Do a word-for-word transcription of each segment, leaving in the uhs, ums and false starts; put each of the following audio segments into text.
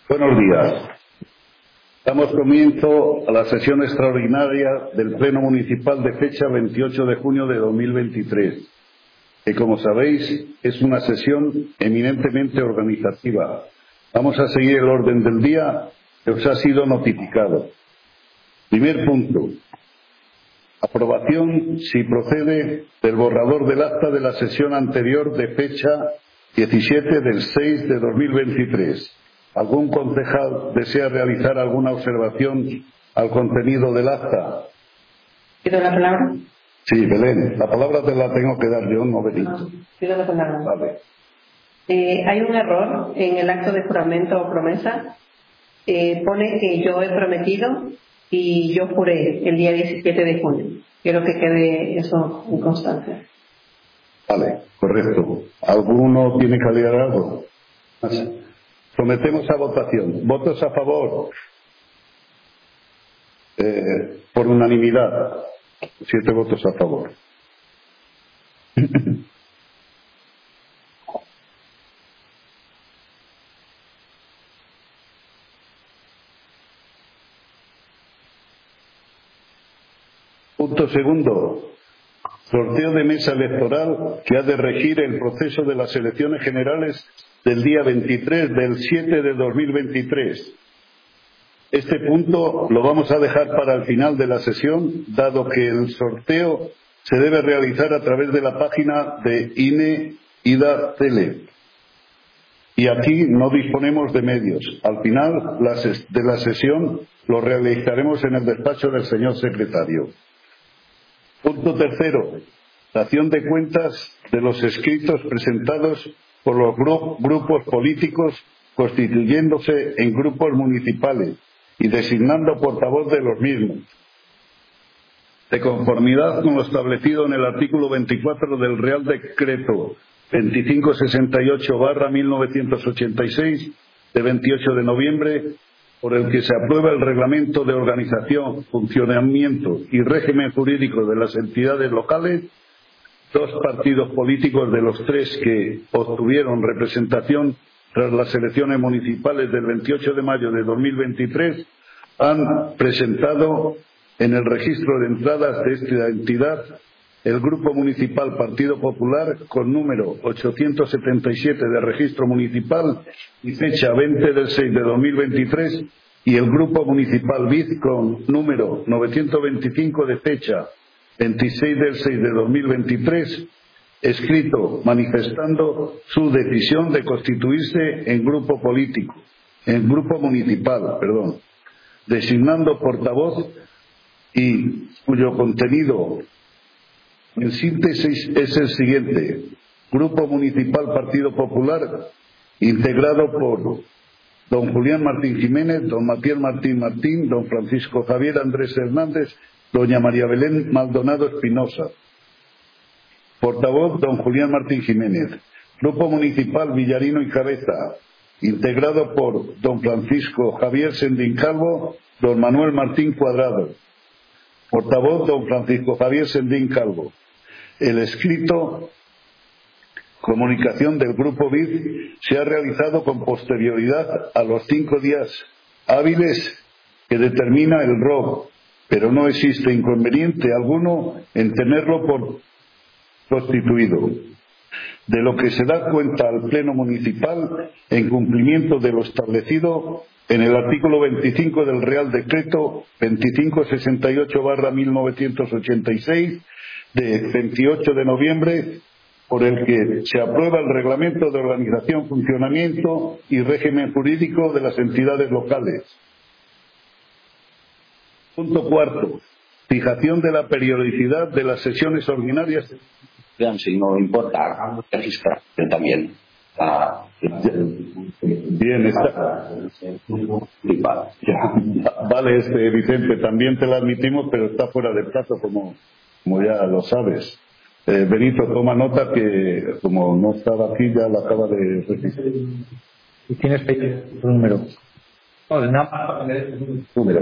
Buenos días. Damos comienzo a la sesión extraordinaria del Pleno Municipal de fecha veintiocho de junio de dos mil veintitrés, que, como sabéis, es una sesión eminentemente organizativa. Vamos a seguir el orden del día que os ha sido notificado. Primer punto. Aprobación, si procede, del borrador del acta de la sesión anterior de fecha diecisiete del seis de dos mil veintitrés. ¿Algún concejal desea realizar alguna observación al contenido del acta? ¿Pido la palabra? Sí, Belén. La palabra te la tengo que dar yo, no Benito. No, pido la palabra. Vale. Eh, hay un error en el acto de juramento o promesa. Eh, pone que yo he prometido y yo juré el día diecisiete de junio. Quiero que quede eso en constancia. Vale, correcto. ¿Alguno tiene que agregar algo? Sometemos a votación. ¿Votos a favor? Eh, por unanimidad. Siete votos a favor. Punto segundo. Sorteo de mesa electoral que ha de regir el proceso de las elecciones generales del día veintitrés del siete de dos mil veintitrés. Este punto lo vamos a dejar para el final de la sesión, dado que el sorteo se debe realizar a través de la página de I N E Ida Tele. Y aquí no disponemos de medios. Al final de la sesión lo realizaremos en el despacho del señor secretario. Punto tercero. Dación de cuentas de los escritos presentados por los gru- grupos políticos constituyéndose en grupos municipales y designando portavoz de los mismos. De conformidad con lo establecido en el artículo veinticuatro del Real Decreto veinticinco sesenta y ocho barra mil novecientos ochenta y seis de veintiocho de noviembre, por el que se aprueba el Reglamento de Organización, Funcionamiento y Régimen Jurídico de las entidades locales, dos partidos políticos de los tres que obtuvieron representación tras las elecciones municipales del veintiocho de mayo de dos mil veintitrés han presentado en el registro de entradas de esta entidad el Grupo Municipal Partido Popular con número ochocientos setenta y siete de registro municipal y fecha veinte del seis de dos mil veintitrés y el Grupo Municipal B I D con número novecientos veinticinco de fecha veintiséis del seis de dos mil veintitrés, escrito manifestando su decisión de constituirse en grupo político, en grupo municipal, perdón, designando portavoz y cuyo contenido en síntesis es el siguiente: Grupo Municipal Partido Popular, integrado por don Julián Martín Jiménez, don Matías Martín Martín, don Francisco Javier Andrés Hernández, doña María Belén Maldonado Espinosa. Portavoz, don Julián Martín Jiménez. Grupo Municipal Villarino y Cabeza, integrado por don Francisco Javier Sendín Calvo, don Manuel Martín Cuadrado. Portavoz, don Francisco Javier Sendín Calvo. El escrito comunicación del Grupo B I D se ha realizado con posterioridad a los cinco días hábiles que determina el R O B, pero no existe inconveniente alguno en tenerlo por constituido, de lo que se da cuenta al Pleno Municipal en cumplimiento de lo establecido en el artículo veinticinco del Real Decreto veinticinco sesenta y ocho barra mil novecientos ochenta y seis de veintiocho de noviembre, por el que se aprueba el Reglamento de Organización, Funcionamiento y Régimen Jurídico de las entidades locales. Punto cuarto. Fijación de la periodicidad de las sesiones ordinarias. Vean, si no importa, registrar también. Ah, Bien, está. Vale, este, Vicente, también te la admitimos, pero está fuera de plazo, como, como ya lo sabes. Eh, Benito, toma nota que, como no estaba aquí, ya la acaba de registrar. ¿Y tienes tu número? No, de nada. Número.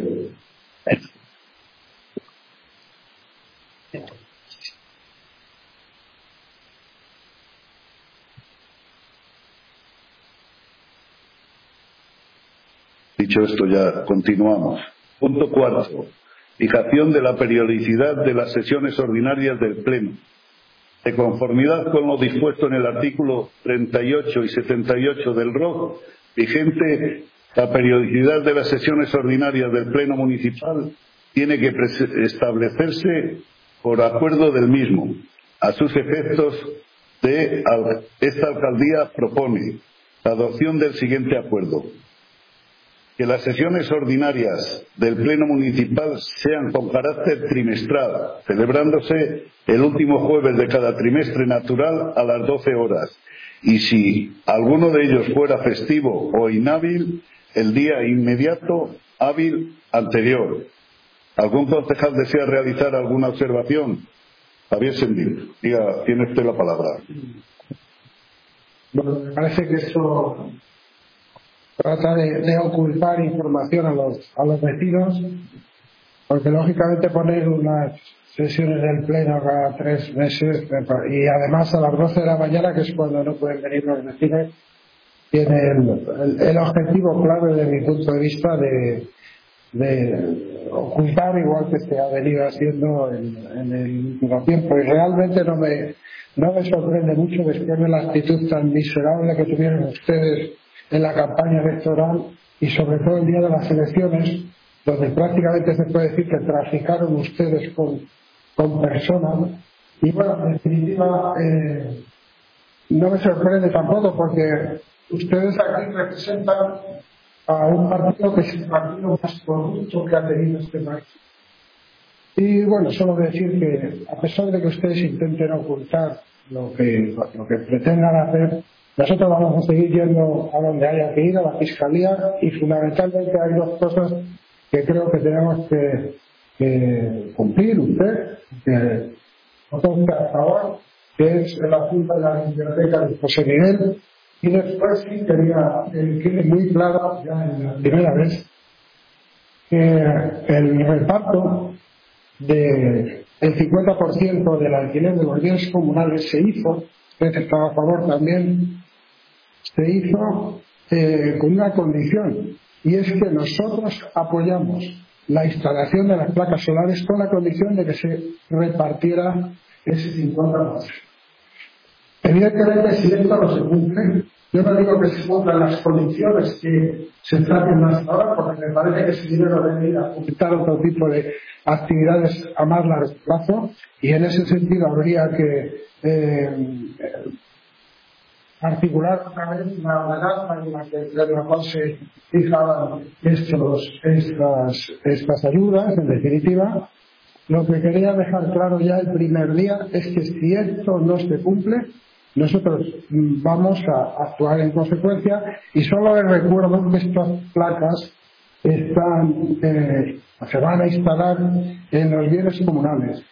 Dicho esto, ya continuamos. Punto cuarto. Fijación de la periodicidad de las sesiones ordinarias del Pleno. De conformidad con lo dispuesto en el artículo treinta y ocho y setenta y ocho del R O C, vigente, la periodicidad de las sesiones ordinarias del Pleno Municipal tiene que establecerse por acuerdo del mismo. A sus efectos, de, esta alcaldía propone la adopción del siguiente acuerdo: que las sesiones ordinarias del Pleno Municipal sean con carácter trimestral, celebrándose el último jueves de cada trimestre natural a las doce horas, y si alguno de ellos fuera festivo o inhábil, el día inmediato hábil anterior. ¿Algún concejal desea realizar alguna observación? Javier Sendín, diga, tiene usted la palabra. Bueno, me parece que eso trata de, de ocultar información a los, a los vecinos, porque lógicamente poner unas sesiones del Pleno cada tres meses y además a las doce de la mañana, que es cuando no pueden venir los vecinos, tiene el, el, el objetivo clave desde mi punto de vista de, de ocultar, igual que se ha venido haciendo en, en el último tiempo. Y realmente no me, no me sorprende mucho después de la actitud tan miserable que tuvieron ustedes en la campaña electoral y sobre todo el día de las elecciones, donde prácticamente se puede decir que traficaron ustedes con, con personas. Y bueno, en definitiva, eh, no me sorprende tampoco, porque ustedes aquí representan a un partido que es el partido más corrupto que ha tenido este país. Y bueno, solo decir que a pesar de que ustedes intenten ocultar lo que, lo que pretendan hacer, nosotros vamos a seguir yendo a donde haya que ir, a la Fiscalía, y fundamentalmente hay dos cosas que creo que tenemos que, que cumplir usted, que nosotros a favor, que es el asunto de la biblioteca de José Miguel, y después sí quería que quede muy claro, ya en la primera vez, que el reparto del cincuenta por ciento del alquiler de los bienes comunales se hizo, usted estaba a favor también, se hizo eh, con una condición, y es que nosotros apoyamos la instalación de las placas solares con la condición de que se repartiera ese cincuenta por ciento. Evidentemente, si esto no se cumple, yo no digo que se cumplan las condiciones que se traten más ahora, porque me parece que ese dinero debe ir a fomentar otro tipo de actividades a más largo plazo, y en ese sentido habría que eh, articular otra vez una ordenanza en la que de la cual se fijaban estos, estas, estas ayudas. En definitiva, lo que quería dejar claro ya el primer día es que si esto no se cumple, nosotros vamos a actuar en consecuencia, y solo les recuerdo que estas placas están, eh, se van a instalar en los bienes comunales.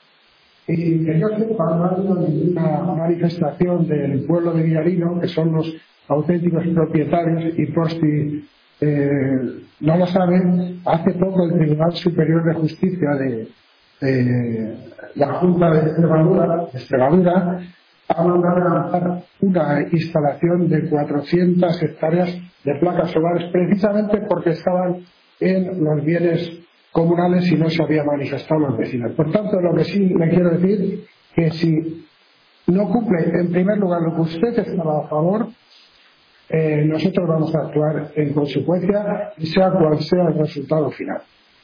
Y que yo sepa, no ha habido ninguna manifestación del pueblo de Villarino, que son los auténticos propietarios, y por si eh, no lo saben, hace poco el Tribunal Superior de Justicia de, de la Junta de Extremadura, de Extremadura ha mandado a lanzar una instalación de cuatrocientas hectáreas de placas solares, precisamente porque estaban en los bienes comunales y no se había manifestado los vecinos. Por tanto, lo que sí le quiero decir que si no cumple, en primer lugar, lo que usted estaba a favor, eh, nosotros vamos a actuar en consecuencia, y sea cual sea el resultado final.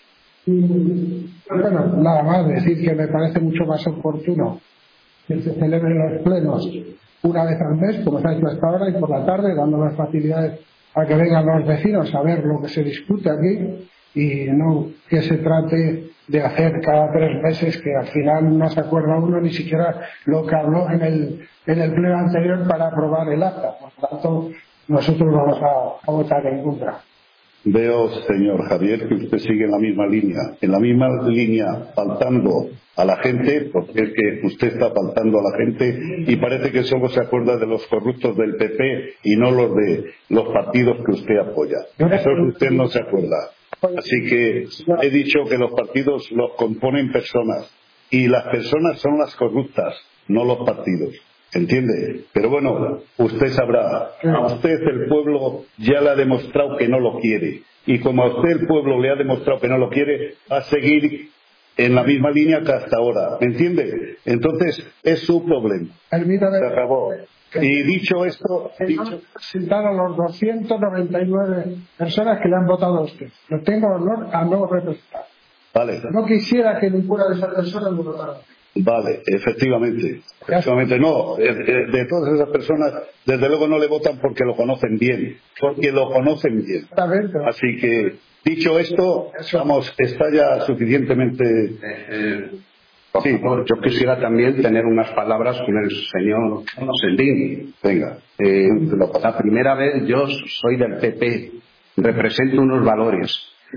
Y bueno, nada más decir que me parece mucho más oportuno que se celebren los plenos una vez al mes, como se ha hecho hasta ahora, y por la tarde, dando las facilidades a que vengan los vecinos a ver lo que se discute aquí, y no que se trate de hacer cada tres meses, que al final no se acuerda uno ni siquiera lo que habló en el, en el pleno anterior para aprobar el acta. Por lo tanto, nosotros vamos a, a votar en contra. Veo, señor Javier, que usted sigue en la misma línea, en la misma línea, faltando a la gente, porque es que usted está faltando a la gente, y parece que solo se acuerda de los corruptos del P P y no los de los partidos que usted apoya. Eso es que usted no se acuerda. Así que he dicho que los partidos los componen personas, y las personas son las corruptas, no los partidos. ¿entiende? Pero bueno, usted sabrá, a usted el pueblo ya le ha demostrado que no lo quiere. Y como a usted el pueblo le ha demostrado que no lo quiere, va a seguir en la misma línea que hasta ahora, ¿me entiende? Entonces, es su problema. Se acabó. Y dicho esto, dicho... citar a los doscientas noventa y nueve personas que le han votado a usted. Lo tengo honor a no representar. Vale. No quisiera que ninguna de esas personas lo votara. Vale, efectivamente. Efectivamente, no. De, de, de todas esas personas, desde luego no le votan porque lo conocen bien. Porque lo conocen bien. Así que, dicho esto, vamos, está ya suficientemente... Eh, eh, sí, yo quisiera también tener unas palabras con el señor Sendín. Venga. Eh, la primera vez yo soy del P P, represento unos valores.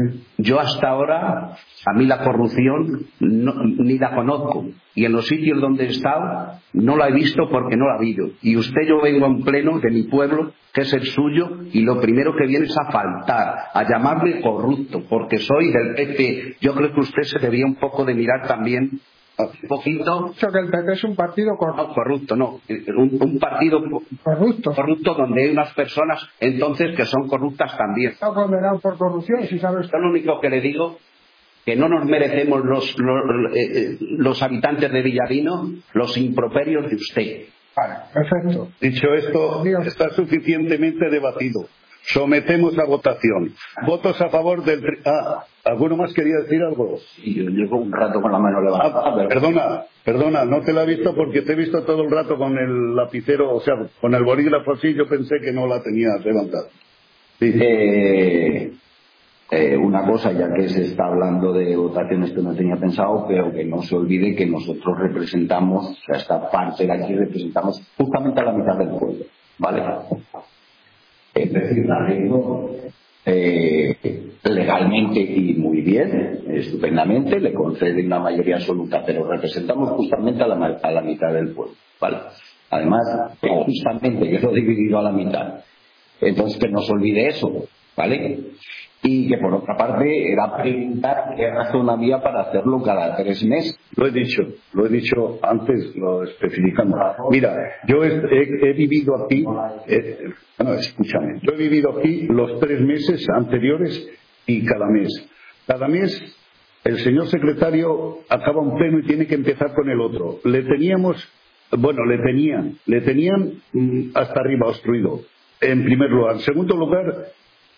Yo hasta ahora, a mí la corrupción no, ni la conozco. Y en los sitios donde he estado, no la he visto porque no la he habido. Y usted, yo vengo a un pleno de mi pueblo, que es el suyo, y lo primero que viene es a faltar, a llamarme corrupto, porque soy del P P. Yo creo que usted se debía un poco de mirar también un poquito. Dicho que el P P es un partido corrupto. No, corrupto, no. Un, un partido corrupto. corrupto donde hay unas personas entonces que son corruptas también. Está condenado por corrupción, si sabes. Yo lo único que le digo, que no nos merecemos los, los, eh, los habitantes de Villarino los improperios de usted. Vale, perfecto. Dicho esto, Dios. Está suficientemente debatido. Sometemos a votación. ¿Votos a favor del... Ah, ¿alguno más quería decir algo? Sí, yo llevo un rato con la mano levantada. Ah, pero... Perdona, perdona, no te la he visto porque te he visto todo el rato con el lapicero, o sea, con el bolígrafo así, yo pensé que no la tenías levantada. Sí. Eh, eh, una cosa, ya que se está hablando de votaciones que no tenía pensado, pero que no se olvide que nosotros representamos, o sea, esta parte de aquí representamos justamente a la mitad del pueblo, ¿vale? Es decir, la ley eh, legalmente y muy bien, estupendamente, le concede una mayoría absoluta, pero representamos justamente a la, a la mitad del pueblo, ¿vale? Además, justamente quedó dividido a la mitad. Entonces, que no se olvide eso, ¿vale? Y que por otra parte era preguntar qué razón había para hacerlo cada tres meses. Lo he dicho, lo he dicho antes, lo especificando. Mira, yo he, he, he vivido aquí, eh, bueno, escúchame, yo he vivido aquí los tres meses anteriores y cada mes. Cada mes el señor secretario acaba un pleno y tiene que empezar con el otro. Le teníamos, bueno, le tenían, le tenían hasta arriba obstruido, en primer lugar. En segundo lugar,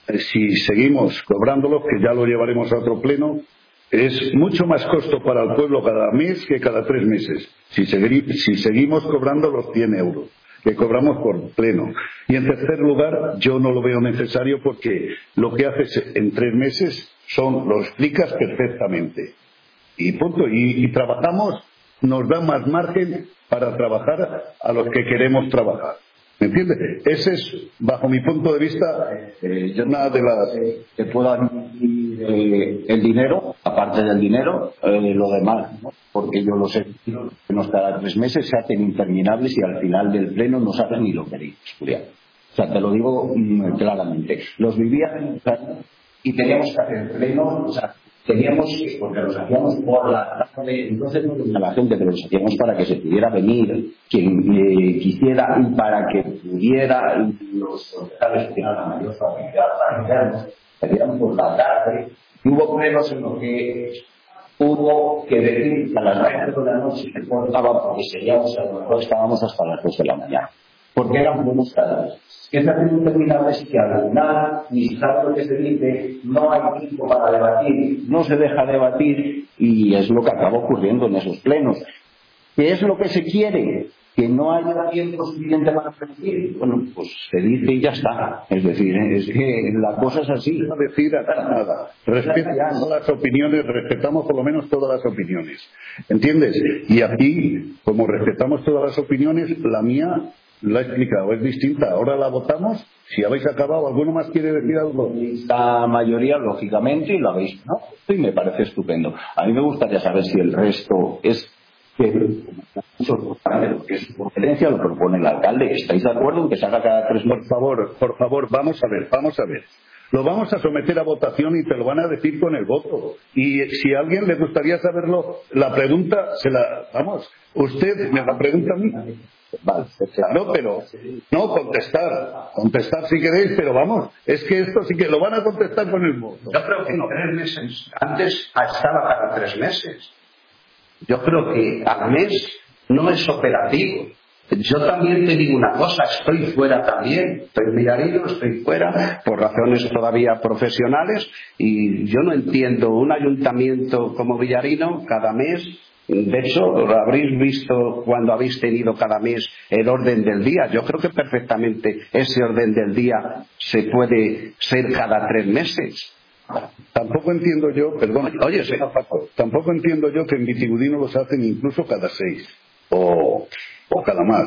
si seguimos cobrándolo, que ya lo llevaremos a otro pleno, es mucho más costo para el pueblo cada mes que cada tres meses. Si, segui si seguimos cobrando los cien euros que cobramos por pleno. Y en tercer lugar, yo no lo veo necesario porque lo que haces en tres meses son, lo explicas perfectamente. Y punto. Y, y trabajamos, nos da más margen para trabajar a los que queremos trabajar. ¿Me entiendes? Ese es, bajo mi punto de vista, eh, yo una de las... Eh, que puedo admitir eh, el dinero, aparte del dinero, eh, lo demás, ¿no? Porque yo lo sé, que nos cada tres meses se hacen interminables y al final del pleno no sabes ni lo que dices, Julián. O sea, te lo digo mmm, claramente. Los vivían y teníamos que hacer pleno, o sea, teníamos que, porque los hacíamos por la tarde, entonces no a la gente, pero los hacíamos para que se pudiera venir quien eh, quisiera y para que pudiera los hospitales que la mayor facilidad para quedarnos, hacíamos por la tarde, y hubo plenos en los que hubo que decir que a las nueve de la noche se cortaba porque seguíamos a lo mejor estábamos hasta las dos de la mañana, porque eran buenos cadáveres. Que se hacen interminables que al final, ni si sabe lo que se dice, no hay tiempo para debatir, no se deja debatir, y es lo que acaba ocurriendo en esos plenos. ¿Qué es lo que se quiere? Que no haya tiempo suficiente para debatir. Bueno, pues se dice y ya está. Es decir, es que la cosa es así. No decir nada. Respetamos todas las opiniones, respetamos por lo menos todas las opiniones. ¿Entiendes? Y aquí, como respetamos todas las opiniones, la mía la he explicado, es distinta. Ahora la votamos. Si habéis acabado, ¿alguno más quiere decir algo? La mayoría, lógicamente, y lo habéis, ¿no? Y me parece estupendo. A mí me gustaría saber si el resto es que que su conferencia lo propone el alcalde. ¿Estáis de acuerdo en que se haga cada tres meses? Por favor, por favor, vamos a ver, vamos a ver. Lo vamos a someter a votación y te lo van a decir con el voto. Y si a alguien le gustaría saberlo, la pregunta se la... Vamos, usted me la pregunta a mí. Vale, claro, pero no contestar, contestar si queréis, pero vamos, es que esto sí que lo van a contestar con el voto. Yo creo que no, tres meses. Antes estaba cada tres meses. Yo creo que al mes no es operativo. Yo también te digo una cosa, estoy fuera también, estoy en Villarino, estoy fuera por razones todavía profesionales y yo no entiendo un ayuntamiento como Villarino cada mes. De hecho, lo habréis visto cuando habéis tenido cada mes el orden del día. Yo creo que perfectamente ese orden del día se puede ser cada tres meses. Tampoco entiendo yo, perdón, Oye, sí. tampoco entiendo yo que en Vitigudino los hacen incluso cada seis o, o cada más.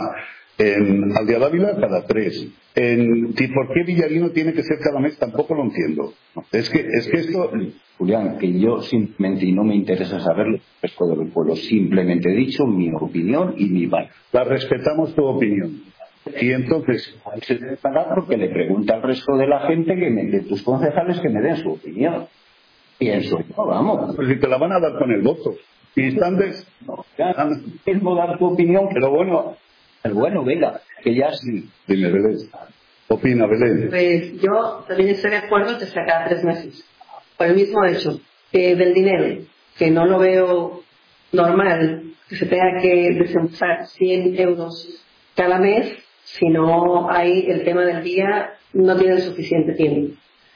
En Aldea Dávila cada tres. En, ¿por qué Villarino tiene que ser cada mes? Tampoco lo entiendo. Es que, es que esto... Julián, que yo simplemente, y no me interesa saberlo, resto del pueblo, simplemente he dicho mi opinión y mi valor. La respetamos tu opinión. Y entonces... Se debe pagar porque le pregunta al resto de la gente, que me, de tus concejales, que me den su opinión. Pienso yo, vamos. Pues si te la van a dar con el voto. Y están de... No, ya, mismo dar tu opinión, Pero bueno... pero bueno, venga, que ya sí. Dime, Belén. Opina, Belén. Pues yo también estoy de acuerdo que sea cada tres meses. Por el mismo hecho eh, del dinero, que no lo veo normal que se tenga que desembolsar cien euros cada mes, si no hay el tema del día, no tienen suficiente tiempo.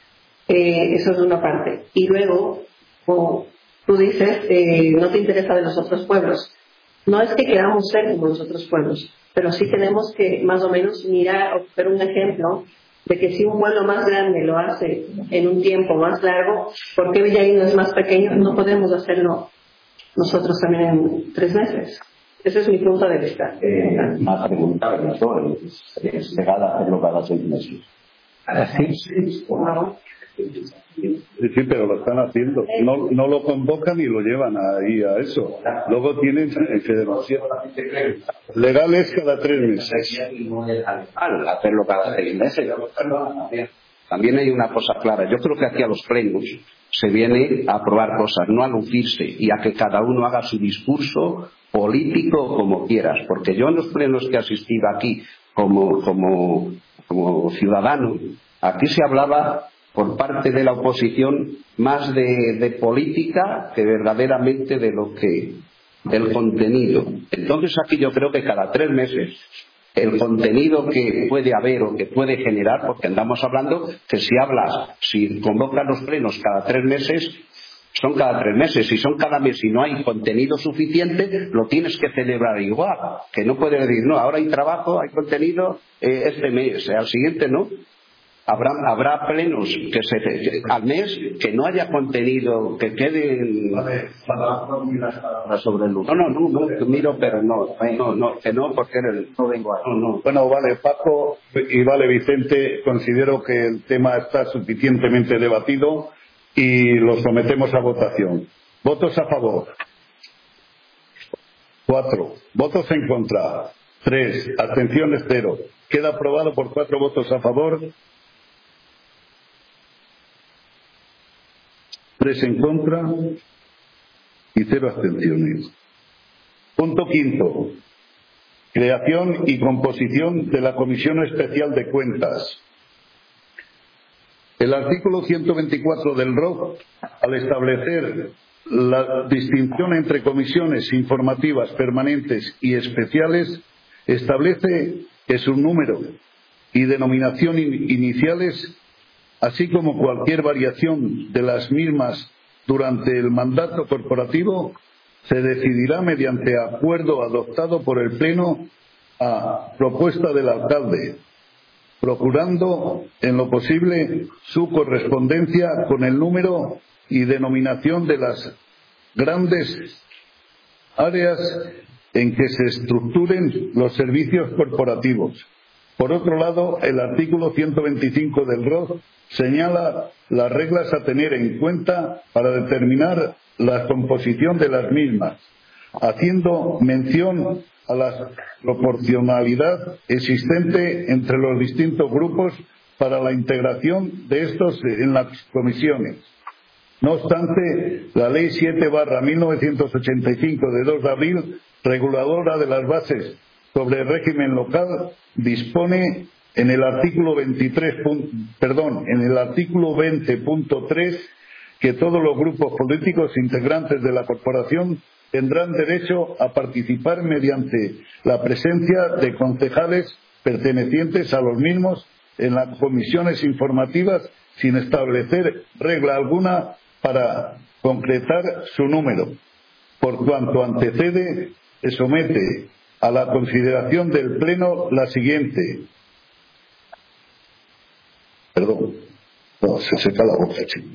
Eh, eso es una parte. Y luego, como tú dices, eh, no te interesa de los otros pueblos. No es que queramos ser como los otros pueblos, pero sí tenemos que más o menos mirar o ver un ejemplo de que si un pueblo más grande lo hace en un tiempo más largo, ¿por qué Villarino es más pequeño? No podemos hacerlo nosotros también en tres meses. Ese es mi punto de vista. Eh, más preguntar, ¿no? Es, es legal hacerlo cada seis meses. ¿Sí? Sí. No. Sí, sí, pero lo están haciendo. No, no lo convocan y lo llevan ahí a eso. Luego tienen en federación. Legal es cada tres meses. Al hacerlo cada seis meses. También hay una cosa clara. Yo creo que aquí a los plenos se viene a aprobar cosas, no a lucirse y a que cada uno haga su discurso político como quieras. Porque yo en los plenos que he asistido aquí como, como, como ciudadano, aquí se hablaba por parte de la oposición más de, de política que verdaderamente de lo que del contenido. Entonces aquí yo creo que cada tres meses el contenido que puede haber o que puede generar, porque andamos hablando que si hablas, si convocan los plenos cada tres meses, son cada tres meses. Si son cada mes y no hay contenido suficiente, lo tienes que celebrar igual. Que no puedes decir, no, ahora hay trabajo, hay contenido eh, este mes, al siguiente no. Habrá, habrá plenos que se, que, al mes que no haya contenido, que queden sobre el no, no, no, no, miro, pero no, no, no, que no, porque el, no vengo a no, no. Bueno, vale, Paco y vale, Vicente, considero que el tema está suficientemente debatido y lo sometemos a votación. ¿Votos a favor? Cuatro. ¿Votos en contra? Tres. Abstenciones, cero. Queda aprobado por cuatro votos a favor, tres en contra y cero abstenciones. Punto quinto. Creación y composición de la Comisión Especial de Cuentas. El artículo ciento veinticuatro del R O C, al establecer la distinción entre comisiones informativas permanentes y especiales, establece que su número y denominación in- iniciales, así como cualquier variación de las mismas durante el mandato corporativo, se decidirá mediante acuerdo adoptado por el Pleno a propuesta del alcalde, procurando en lo posible su correspondencia con el número y denominación de las grandes áreas en que se estructuren los servicios corporativos. Por otro lado, el artículo ciento veinticinco del R O C señala las reglas a tener en cuenta para determinar la composición de las mismas, haciendo mención a la proporcionalidad existente entre los distintos grupos para la integración de estos en las comisiones. No obstante, la Ley siete barra mil novecientos ochenta y cinco de dos de abril, reguladora de las bases sobre el régimen local dispone en el artículo veintitrés, perdón, en el artículo veinte punto tres que todos los grupos políticos integrantes de la corporación tendrán derecho a participar mediante la presencia de concejales pertenecientes a los mismos en las comisiones informativas sin establecer regla alguna para concretar su número. Por cuanto antecede, se somete a la consideración del Pleno la siguiente. Perdón, no, se seca la boca, chico.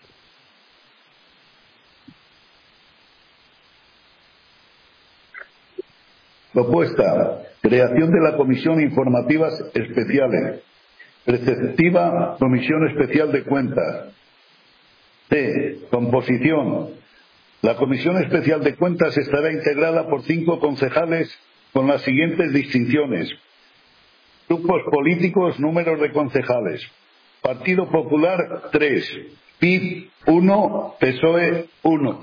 Propuesta: creación de la Comisión Informativas Especiales. Preceptiva Comisión Especial de Cuentas. C. Composición. La Comisión Especial de Cuentas estará integrada por cinco concejales con las siguientes distinciones. Grupos políticos, números de concejales. Partido Popular, tres. P I B, uno. P S O E, uno.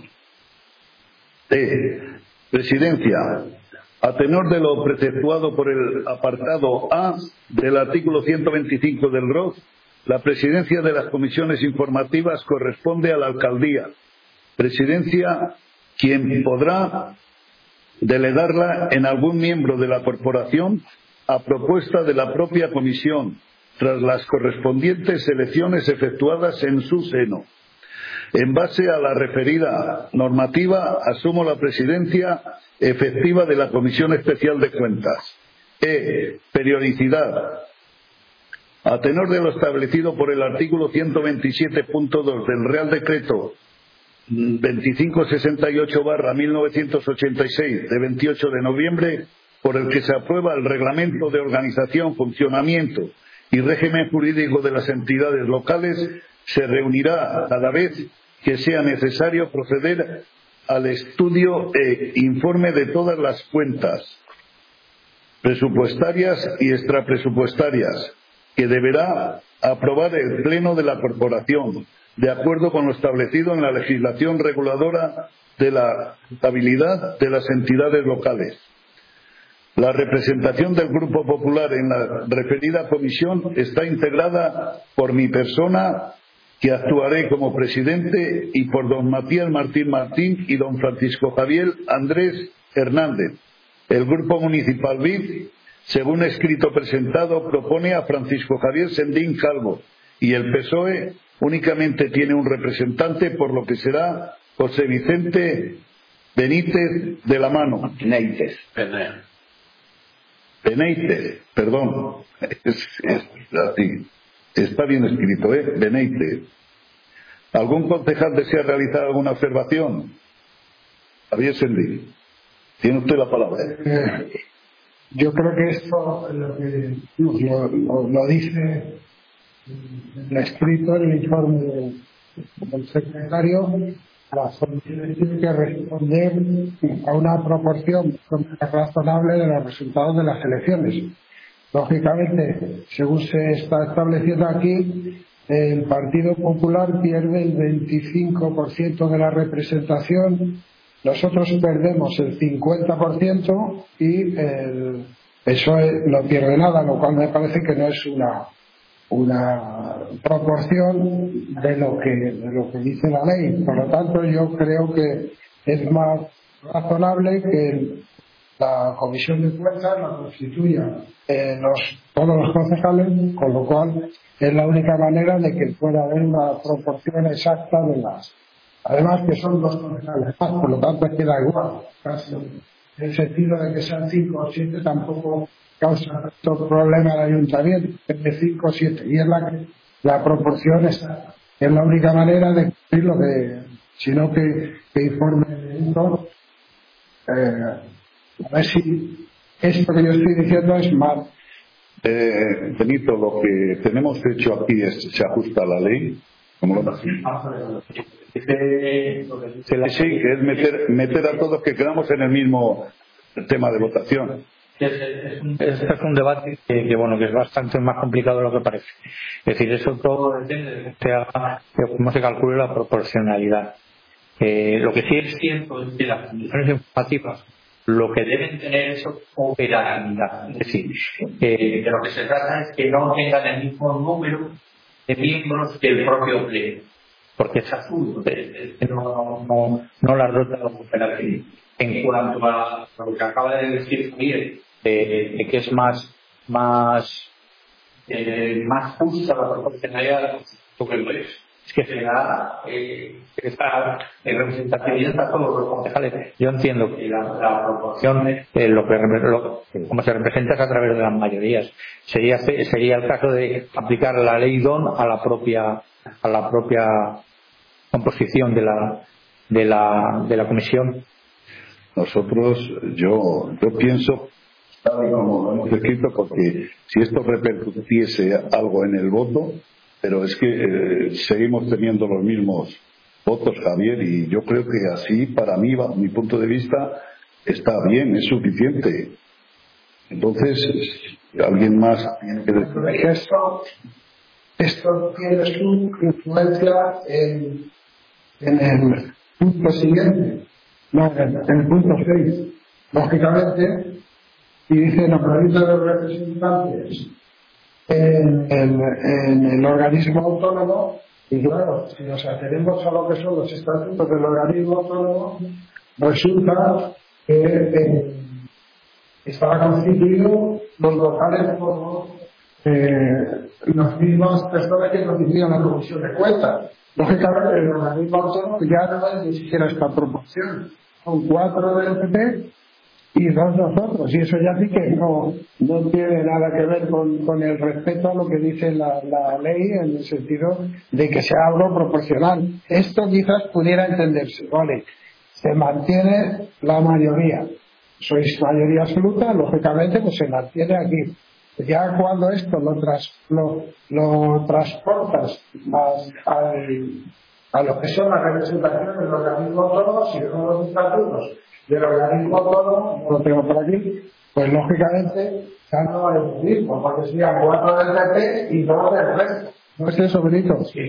C. Presidencia. A tenor de lo preceptuado por el apartado A del artículo ciento veinticinco del R O C, la presidencia de las comisiones informativas corresponde a la alcaldía. Presidencia quien podrá delegarla en algún miembro de la corporación a propuesta de la propia comisión, tras las correspondientes elecciones efectuadas en su seno. En base a la referida normativa, asumo la presidencia efectiva de la Comisión Especial de Cuentas. E. Periodicidad. A tenor de lo establecido por el artículo ciento veintisiete punto dos del Real Decreto veinticinco sesenta y ocho barra mil novecientos ochenta y seis de veintiocho de noviembre, por el que se aprueba el Reglamento de Organización, Funcionamiento y Régimen Jurídico de las Entidades Locales, se reunirá cada vez que sea necesario proceder al estudio e informe de todas las cuentas presupuestarias y extrapresupuestarias que deberá aprobar el Pleno de la Corporación, de acuerdo con lo establecido en la legislación reguladora de la contabilidad de las entidades locales. La representación del Grupo Popular en la referida comisión está integrada por mi persona, que actuaré como presidente, y por don Matías Martín Martín y don Francisco Javier Andrés Hernández. El Grupo Municipal V I P, según escrito presentado, propone a Francisco Javier Sendín Calvo, y el P S O E únicamente tiene un representante, por lo que será José Vicente Benítez de la Mano. Benítez. Benítez, perdón. Es, es así. Está bien escrito, ¿eh? Benítez. ¿Algún concejal desea realizar alguna observación? Javier Sendín, tiene usted la palabra. Eh, yo creo que esto lo, que, lo, lo, lo dice el escrito en el informe del, del secretario. Las comisiones tienen que responder a una proporción razonable de los resultados de las elecciones. Lógicamente, según se está estableciendo aquí, el Partido Popular pierde el veinticinco por ciento de la representación, nosotros perdemos el cincuenta por ciento y el P S O E no pierde nada, lo cual me parece que no es una una proporción de lo que de lo que dice la ley. Por lo tanto, yo creo que es más razonable que la Comisión de Cuentas la constituya eh, los, todos los concejales, con lo cual es la única manera de que pueda haber una proporción exacta de las. Además que son dos concejales más, por lo tanto es que da igual. Casi en el sentido de que sean cinco o siete tampoco causa todo problema al ayuntamiento, es de cinco o siete, y es la que la proporción está. Es la única manera de cumplir lo que, sino que, que informe el editor. Eh, a ver si esto que yo estoy diciendo es más. Eh, Benito, lo que tenemos hecho aquí es, se ajusta a la ley, como lo sí, que es meter, meter a todos que quedamos en el mismo tema de votación. Es, es, un, es, es un debate que, que bueno que es bastante más complicado de lo que parece. Es decir, eso todo depende de, que haga, de cómo se calcule la proporcionalidad. Eh, lo que sí es cierto es que las comisiones informativas lo que deben tener es operatividad. Es decir, eh, de lo que se trata es que no tengan el mismo número de miembros que el propio pleno, porque es azul, no, no, no la rota operatividad. En cuanto a lo que acaba de decir Javier, de, de que es más, más, eh, más justa la proporcionalidad, lo que lo es. Es que se da eh, esta representatividad a todos los concejales. Yo entiendo que la, la proporción, eh, lo que lo, como se representa es a través de las mayorías. Sería sería el caso de aplicar la ley D O N a la propia a la propia composición de la de la de la comisión. Nosotros, yo, yo pienso, tal y como lo hemos escrito, porque si esto repercutiese algo en el voto, pero es que eh, seguimos teniendo los mismos votos, Javier, y yo creo que así, para mí, bajo mi punto de vista, está bien, es suficiente. Entonces, alguien más tiene que decir. Esto, esto tiene su influencia en, en el punto siguiente, no, en, en el punto seis. Lógicamente, y dice nombramiento de los representantes En, en, en el organismo autónomo, y claro, si nos atenemos a lo que son los estatutos del organismo autónomo, resulta que eh, estaba constituido los vocales por eh, las mismas personas que constituían la Comisión de Cuentas. Lógicamente, el organismo autónomo ya no es ni siquiera esta proporción, son cuatro del P P y dos nosotros, y eso ya sí que no, no tiene nada que ver con, con el respeto a lo que dice la, la ley, en el sentido de que sea algo proporcional. Esto quizás pudiera entenderse, vale, se mantiene la mayoría, sois mayoría absoluta, lógicamente pues se mantiene aquí. Ya cuando esto lo, tras, lo, lo transportas a, a, a lo que son las representaciones del organismo autónomo, si son los estatutos del organismo autónomo, no lo tengo por aquí, pues lógicamente ya no es lo mismo, porque serían cuatro del P P y dos del resto. ¿No es eso, Benito? Sí.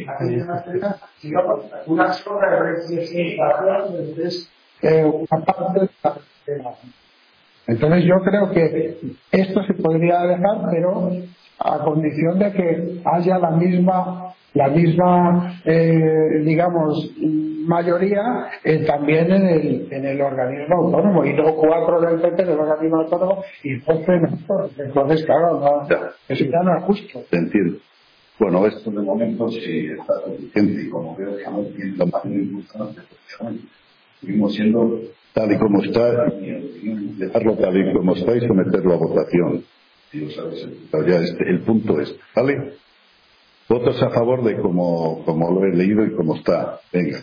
Una sobrerepresentación es eh, una parte de la sistema. Entonces yo creo que esto se podría dejar, pero a condición de que haya la misma, la misma, eh, digamos, mayoría eh, también en el, en el organismo autónomo, y no cuatro del P P del organismo autónomo y doce nosotros. Entonces, claro, no, eso ya no es justo. Te entiendo. Bueno, esto de momento sí está suficiente, y como veo que no tiene la más importante, seguimos siendo tal y como está, y dejarlo tal y como está y someterlo a votación. Y lo sabes, ya este, el punto es, ¿vale? Votos a favor de como, como lo he leído y como está. Venga.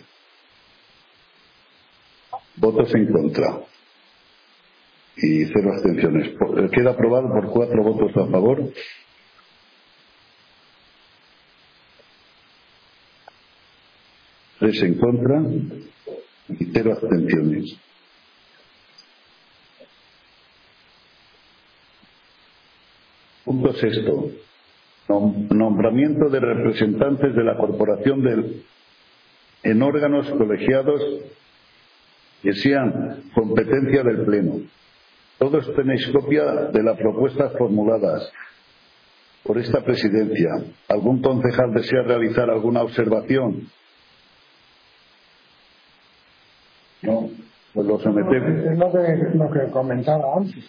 Votos en contra. Y cero abstenciones. Queda aprobado por cuatro votos a favor. Tres en contra y cero abstenciones. Punto sexto. Nombramiento de representantes de la corporación del, en órganos colegiados que sean competencia del Pleno. Todos tenéis copia de las propuestas formuladas por esta presidencia. ¿Algún concejal desea realizar alguna observación? No, pues lo sometemos. Es lo que, lo que comentaba antes.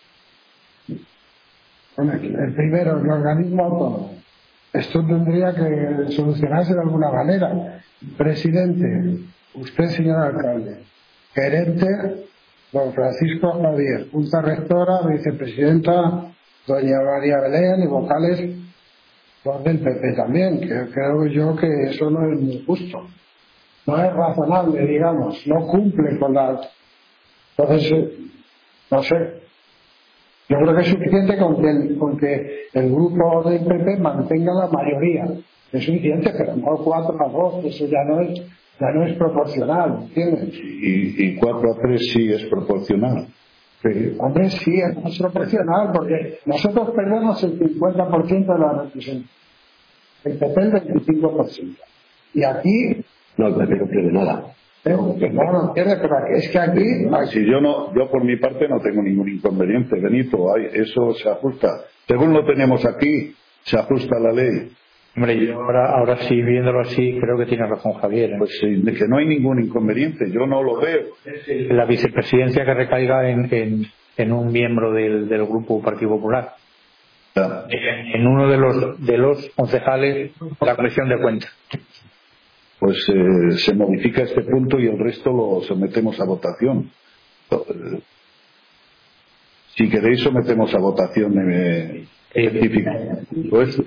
El primero, el organismo autónomo. Esto tendría que solucionarse de alguna manera. Presidente, usted, señor alcalde. Gerente, don Francisco Javier. Junta rectora, vicepresidenta, doña María Belén, y vocales, los del P P también. Que creo yo que eso no es muy justo. No es razonable, digamos. No cumple con la... Entonces, no sé. Yo creo que es suficiente con que el, con que el grupo del P P mantenga la mayoría. Es suficiente, pero no cuatro a dos, eso ya no es, ya no es proporcional, ¿entiendes? Y, y cuatro a tres sí es proporcional. Sí, hombre, sí, es proporcional, porque nosotros perdemos el cincuenta por ciento de la representación. El P P el veinticinco por ciento. Y aquí... No, el P P no pierde nada. No, no entiende, pero es que aquí... Si yo no, yo por mi parte no tengo ningún inconveniente, Benito, hay, eso se ajusta. Según lo tenemos aquí, se ajusta a la ley. Hombre, yo ahora, ahora sí, viéndolo así, creo que tiene razón Javier, ¿eh? Pues sí, de que no hay ningún inconveniente, yo no lo veo. La vicepresidencia que recaiga en, en, en un miembro del, del Grupo Partido Popular. Ya. En uno de los, de los concejales de la Comisión de Cuentas. Pues eh, se modifica este punto y el resto lo sometemos a votación. Si queréis sometemos a votación eh, específica. Pues,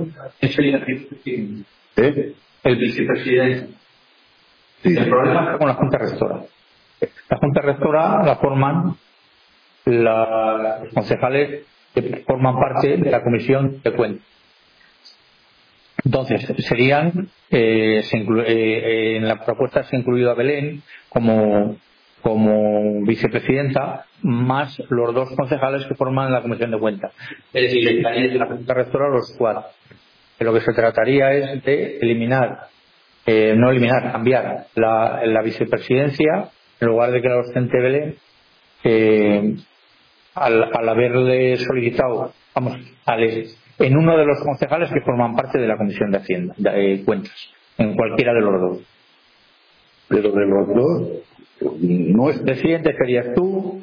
¿eh? El vicepresidente. Sí. El problema está con la Junta Rectora. La Junta Rectora la forman la, los concejales que forman parte de la Comisión de Cuentas. Entonces, serían, eh, se inclu- eh, en la propuesta se ha incluido a Belén como, como vicepresidenta, más los dos concejales que forman la Comisión de Cuentas. Es decir, estarían en la Junta Rectora los cuatro. De lo que se trataría es de eliminar, eh, no eliminar, cambiar la, la vicepresidencia, en lugar de que la ostente Belén, eh, al, al haberle solicitado, vamos, al, en uno de los concejales que forman parte de la Comisión de Hacienda, de eh, Cuentas, en cualquiera de los dos. Pero de los dos, no es... Presidente serías tú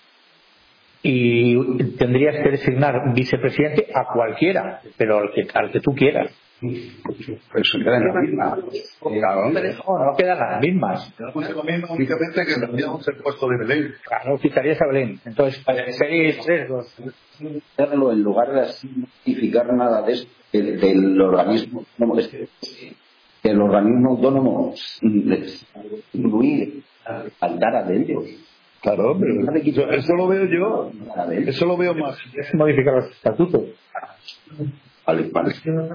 y tendrías que designar vicepresidente a cualquiera, pero al que, al que tú quieras. Eso queda en la misma. Claro, no, no quedan las mismas. Es lo mismo únicamente que cambiamos el puesto de Belén. Claro, quitarías a Belén. Entonces, seríais tres, dos. Hacerlo en lugar de así modificar nada de esto, del, del organismo autónomo, es que el organismo autónomo incluir al dar a ellos. Claro, pero eso, eso lo veo yo, eso lo veo más. Es modificar los estatutos. Vale, vale.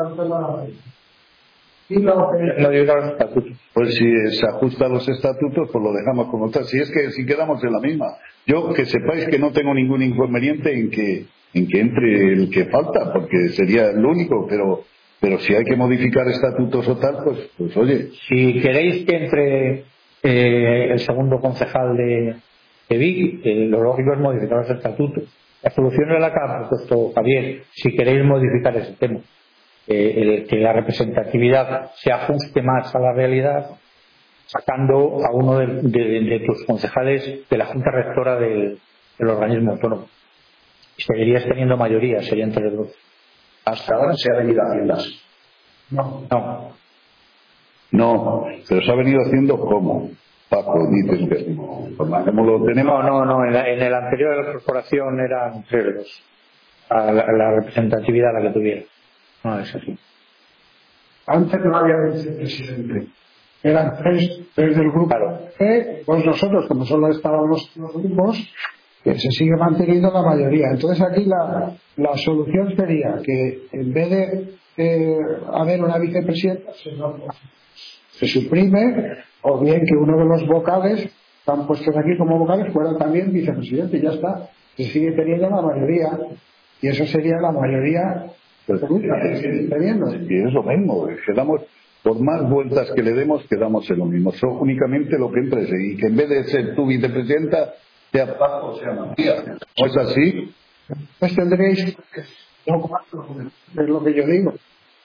Modificar los estatutos. Pues si se ajusta a los estatutos, pues lo dejamos como está. Si es que si quedamos en la misma. Yo que sepáis que no tengo ningún inconveniente en que en que entre el que falta, porque sería el único, pero pero si hay que modificar estatutos o tal, pues pues oye. Si queréis que entre eh, el segundo concejal de, de Vic, eh, lo lógico es modificar los estatutos. La solución es la que ha propuesto Javier, si queréis modificar ese tema. Eh, el, que la representatividad se ajuste más a la realidad, sacando a uno de, de, de tus concejales de la Junta Rectora del, del organismo autónomo. Y seguirías teniendo mayoría, serían entre los dos. Hasta ahora se ha venido haciendo. No, no. No, pero se ha venido haciendo como. Paco, dices que como lo tenemos. No, no, no. En, la, en el anterior de la corporación eran tres dos. A la, la representatividad la que tuviera. No es así. Antes no había vicepresidente. Eran tres, tres del grupo. Claro. E, pues nosotros, como solo estábamos los grupos, que se sigue manteniendo la mayoría. Entonces aquí la, la solución sería que en vez de eh, haber una vicepresidenta, se, se suprime, o bien que uno de los vocales que están puestos aquí como vocales fuera también vicepresidente, y ya está. Se sigue teniendo la mayoría, y eso sería la mayoría absoluta que se sigue teniendo. Y es lo mismo, quedamos, por más vueltas que le demos, quedamos en lo mismo. Eso únicamente lo que entra es, y que en vez de ser tu vicepresidenta, sea Paco o sea Matías. ¿No es así? Pues tendréis no cuatro, es lo que yo digo.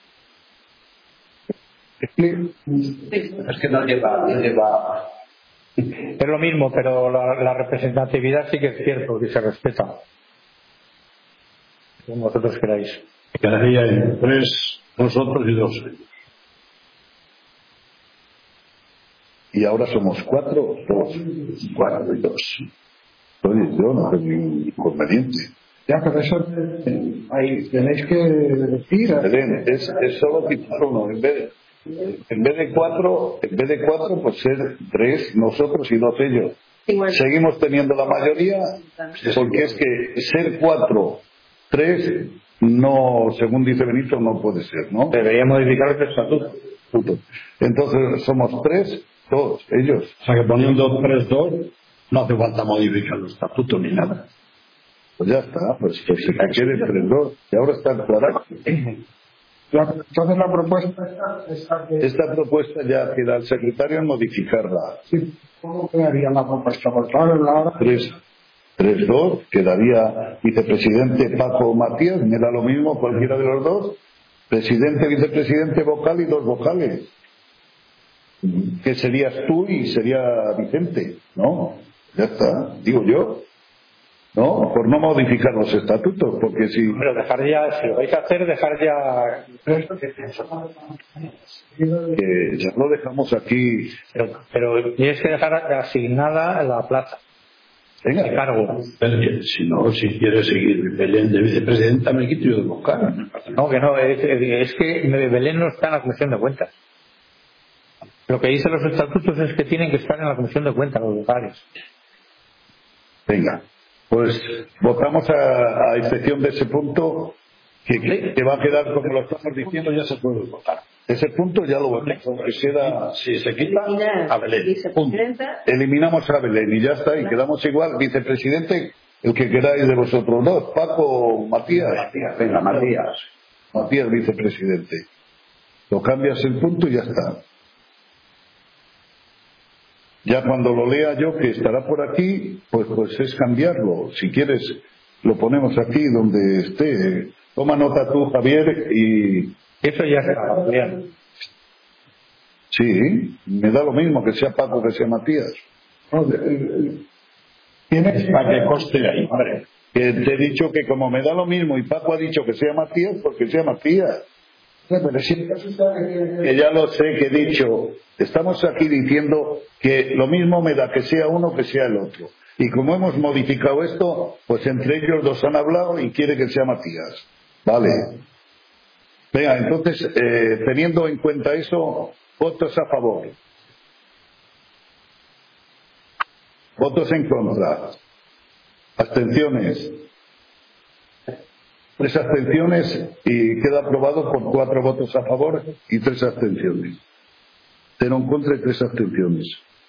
Es que no lleva, no lleva. Es lo mismo, pero la, la representatividad sí que es cierto que se respeta. Como vosotros queráis. Quedaría en tres nosotros y dos ellos. Y ahora somos cuatro, dos, cuatro y dos. Oye, yo no tengo ningún inconveniente. Ya, pero eso ahí tenéis que decir. Belén, es, es solo quitar uno. En vez, de, en vez de cuatro, en vez de cuatro, pues ser tres nosotros y dos ellos. Igual. Seguimos teniendo la mayoría, porque es que ser cuatro, tres, no, según dice Benito, no puede ser, ¿no? Debería modificar el estatuto. Entonces somos tres, dos, ellos. O sea que poniendo tres dos no hace falta modificar los estatutos ni nada. Pues ya está, pues, pues se quede tres dos. Y ahora está claro. La, entonces la propuesta esta, esta que... Esta propuesta ya queda al secretario en modificarla. Sí, ¿cómo quedaría la propuesta? Porque ahora en la hora... Tres, tres, dos, quedaría vicepresidente Paco Matías, me da lo mismo cualquiera de los dos, presidente, vicepresidente, vocal y dos vocales. Que serías tú y sería Vicente, ¿no? Ya está, digo yo. ¿No? Por no modificar los estatutos, porque si... Pero dejar ya, si lo vais a hacer, dejar ya... Que ya lo dejamos aquí... Pero, pero tienes que dejar asignada la plaza. Venga. De cargo. Si no, si quieres seguir Belén de vicepresidenta, me quito yo de vocal. No, que no, es, es que Belén no está en la Comisión de Cuentas. Lo que dicen los estatutos es que tienen que estar en la Comisión de Cuentas, los vocales. Venga. Pues votamos a, a excepción de ese punto que, que, que va a quedar como lo estamos diciendo, ya se puede votar. Ese punto ya lo votamos. Que queda, si se quita, a Belén. Eliminamos a Belén y ya está, y quedamos igual. Vicepresidente, el que queráis de vosotros dos, Paco, Matías. Matías, venga, Matías. Matías, vicepresidente. Lo cambias el punto y ya está. Ya cuando lo lea yo, que estará por aquí, pues pues es cambiarlo. Si quieres, lo ponemos aquí donde esté. Toma nota tú, Javier, y... Eso ya se bien. Sí, me da lo mismo que sea Paco que sea Matías. ¿Tienes para que coste ahí, hombre? Que te he dicho que como me da lo mismo y Paco ha dicho que sea Matías, pues que sea Matías. Pero si que ya lo sé, que he dicho, estamos aquí diciendo que lo mismo me da que sea uno que sea el otro. Y como hemos modificado esto, pues entre ellos dos han hablado y quiere que sea Matías. Vale. Venga, entonces, eh, teniendo en cuenta eso, votos a favor. Votos en contra. Abstenciones. Tres abstenciones y queda aprobado por cuatro votos a favor y tres abstenciones. Cero en contra y tres abstenciones.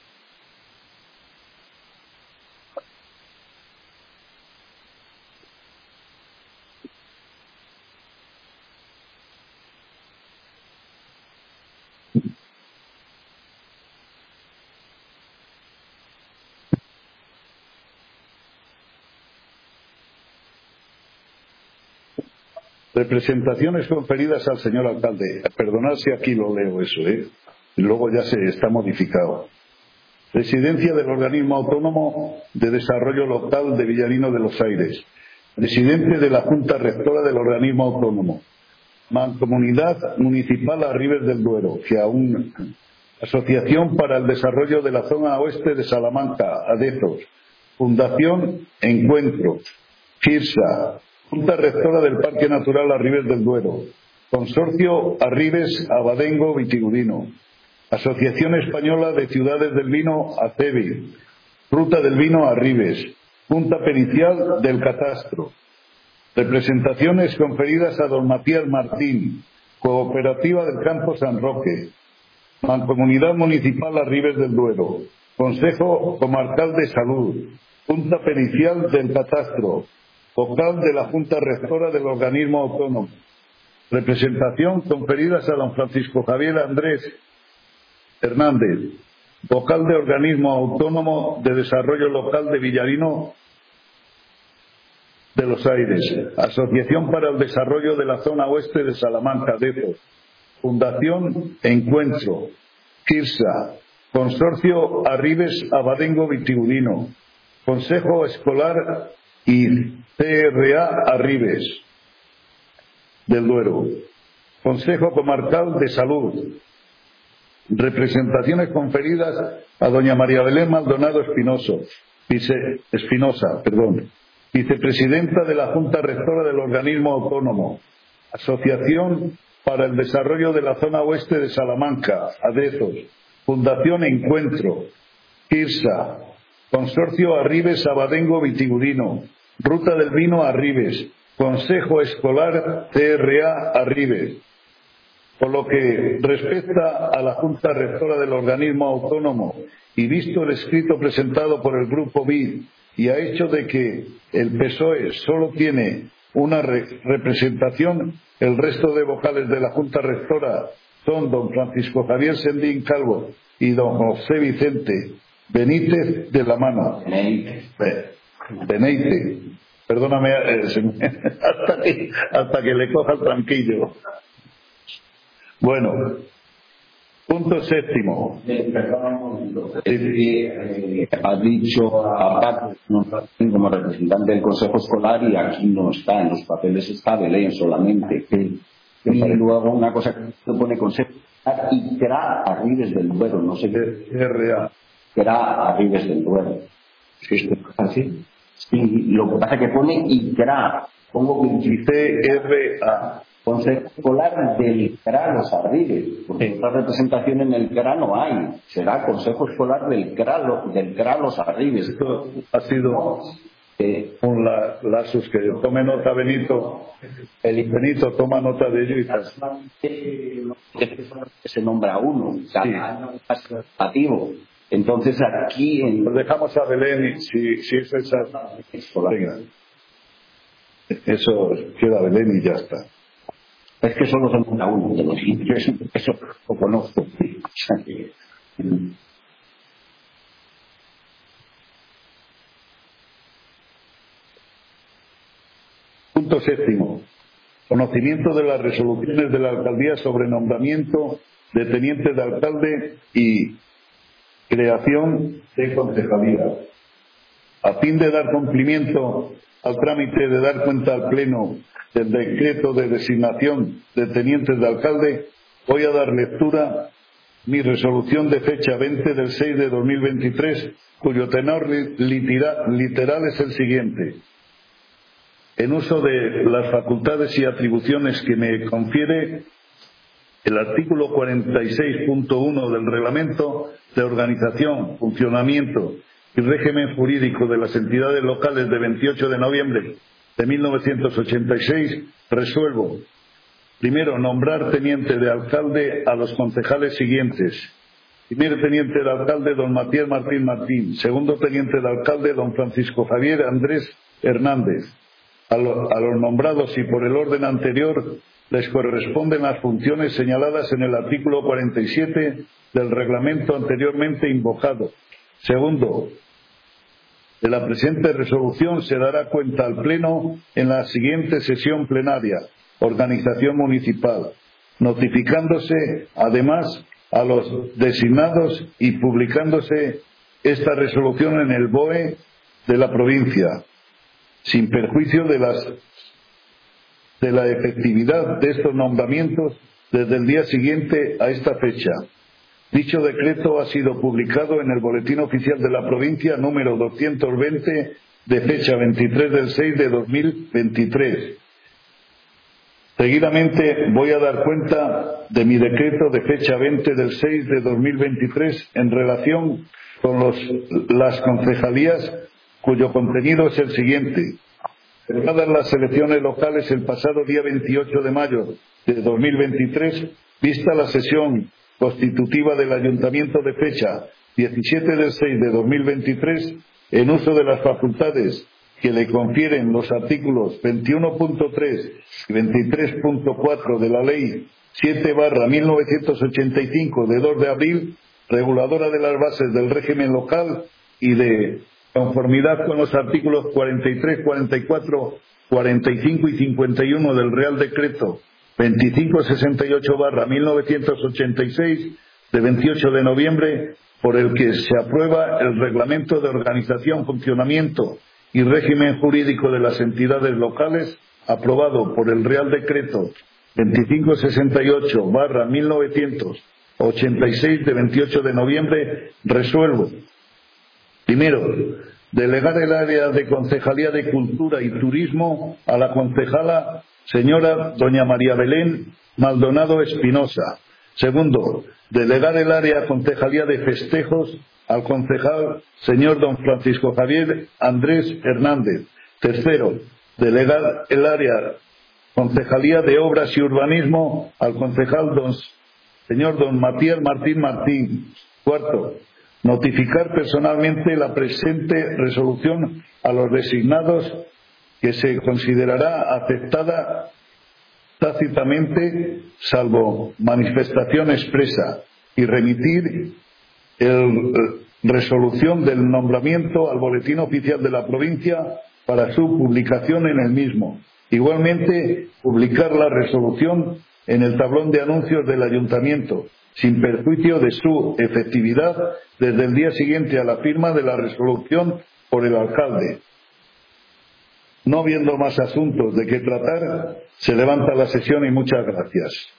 Representaciones conferidas al señor alcalde. Perdonad si aquí lo leo eso, ¿eh? Luego ya se está modificado. Presidencia del Organismo Autónomo de Desarrollo Local de Villarino de los Aires. Presidente de la Junta Rectora del Organismo Autónomo. Mancomunidad Municipal Arribes del Duero, que aún... Asociación para el Desarrollo de la Zona Oeste de Salamanca, Adezos. Fundación Encuentro. FIRSA. Junta Rectora del Parque Natural Arribes del Duero. Consorcio Arribes Abadengo Vitigudino. Asociación Española de Ciudades del Vino, ACEVI. Ruta del Vino, Arribes. Junta Pericial del Catastro. Representaciones conferidas a don Matías Martín. Cooperativa del Campo San Roque. Mancomunidad Municipal Arribes del Duero. Consejo Comarcal de Salud. Junta Pericial del Catastro. Vocal de la Junta Rectora del Organismo Autónomo. Representación conferidas a don Francisco Javier Andrés Hernández, vocal de Organismo Autónomo de Desarrollo Local de Villarino de los Aires, Asociación para el Desarrollo de la Zona Oeste de Salamanca, Adezos, Fundación Encuentro, FIRSA, Consorcio Arribes Abadengo Vitigudino, Consejo Escolar y C R A Arribes del Duero, Consejo Comarcal de Salud. Representaciones conferidas a doña María Belén Maldonado Espinoso, vice, Espinosa, perdón, vicepresidenta de la Junta Rectora del Organismo Autónomo, Asociación para el Desarrollo de la Zona Oeste de Salamanca, Adezos, Fundación Encuentro, FIRSA, Consorcio Arribes Abadengo Vitigudino, Ruta del Vino Arribes, Consejo Escolar C R A Arribes. Por lo que respecta a la Junta Rectora del Organismo Autónomo y visto el escrito presentado por el Grupo B I D y a hecho de que el P S O E solo tiene una re- representación. El resto de vocales de la Junta Rectora son don Francisco Javier Sendín Calvo y don José Vicente Benítez de la Mano. Beneite. Perdóname, eh, se me- hasta, que, hasta que le coja el tranquillo. Bueno, punto séptimo. Eh, perdón un momento. Es que eh, ha dicho aparte no está como representante del Consejo Escolar y aquí no está, en los papeles está Belén solamente. Y luego una cosa que se pone Consejo Escolar y será Arribes del Duero, no sé qué. R A. Será Arribes del Duero. ¿Sí esto es así? Sí, lo que pasa es que pone ICRA. Pongo que C R A. Consejo Escolar del C R A Los Arribes, porque otra representación en el C R A no hay. Será Consejo Escolar del C R A, lo- del C R A Los Arribes. Esto ha sido Eh, un la- lapsus que tome nota Benito. El Benito toma nota de ello y tal. eh, se nombra uno, cada año es participativo. Entonces aquí en Pues dejamos a Belén y si, si es esa. Venga. Eso queda Belén y ya está. es que solo se nombra uno de los sitios, eso lo conozco. O sea que, mm, Punto séptimo. Conocimiento de las resoluciones de la alcaldía sobre nombramiento de teniente de alcalde y creación de concejalía. A fin de dar cumplimiento al trámite de dar cuenta al Pleno del decreto de designación de tenientes de alcalde, voy a dar lectura mi resolución de fecha veinte del seis de dos mil veintitrés, cuyo tenor li- litera- literal es el siguiente. En uso de las facultades y atribuciones que me confiere el artículo cuarenta y seis punto uno del Reglamento de Organización, Funcionamiento y Régimen Jurídico de las Entidades Locales de veintiocho de noviembre de mil novecientos ochenta y seis, resuelvo: primero, nombrar teniente de alcalde a los concejales siguientes. Primer teniente de alcalde, don Matías Martín Martín. Segundo teniente de alcalde, don Francisco Javier Andrés Hernández. A, lo- a los nombrados y por el orden anterior les corresponden las funciones señaladas en el artículo cuarenta y siete del reglamento anteriormente invocado. Segundo, de la presente resolución se dará cuenta al Pleno en la siguiente sesión plenaria, organización municipal, notificándose además a los designados y publicándose esta resolución en el B O E de la provincia, sin perjuicio de las de la efectividad de estos nombramientos desde el día siguiente a esta fecha. Dicho decreto ha sido publicado en el Boletín Oficial de la Provincia número doscientos veinte de fecha veintitrés del seis de dos mil veintitrés. Seguidamente voy a dar cuenta de mi decreto de fecha veinte del seis de dos mil veintitrés en relación con los, las concejalías, cuyo contenido es el siguiente. Celebradas las elecciones locales el pasado día veintiocho de mayo de dos mil veintitrés, vista la sesión constitutiva del Ayuntamiento de fecha diecisiete del seis de dos mil veintitrés, en uso de las facultades que le confieren los artículos veintiuno punto tres y veintitrés punto cuatro de la Ley siete barra mil novecientos ochenta y cinco de dos de abril, reguladora de las bases del régimen local, y de conformidad con los artículos cuarenta y tres, cuarenta y cuatro, cuarenta y cinco y cincuenta y uno del Real Decreto veinticinco sesenta y ocho barra mil novecientos ochenta y seis de veintiocho de noviembre, por el que se aprueba el Reglamento de Organización, Funcionamiento y Régimen Jurídico de las Entidades Locales, aprobado por el Real Decreto veinticinco sesenta y ocho barra mil novecientos ochenta y seis de veintiocho de noviembre, resuelvo: primero, delegar el área de Concejalía de Cultura y Turismo a la concejala señora doña María Belén Maldonado Espinosa. Segundo, delegar el área Concejalía de Festejos al concejal señor don Francisco Javier Andrés Hernández. Tercero, delegar el área Concejalía de Obras y Urbanismo al concejal don señor don Matías Martín Martín. Cuarto, notificar personalmente la presente resolución a los designados que se considerará aceptada tácitamente, salvo manifestación expresa, y remitir el resolución del nombramiento al Boletín Oficial de la provincia para su publicación en el mismo. Igualmente, publicar la resolución en el tablón de anuncios del Ayuntamiento, sin perjuicio de su efectividad desde el día siguiente a la firma de la resolución por el alcalde. No habiendo más asuntos de que tratar, se levanta la sesión y muchas gracias.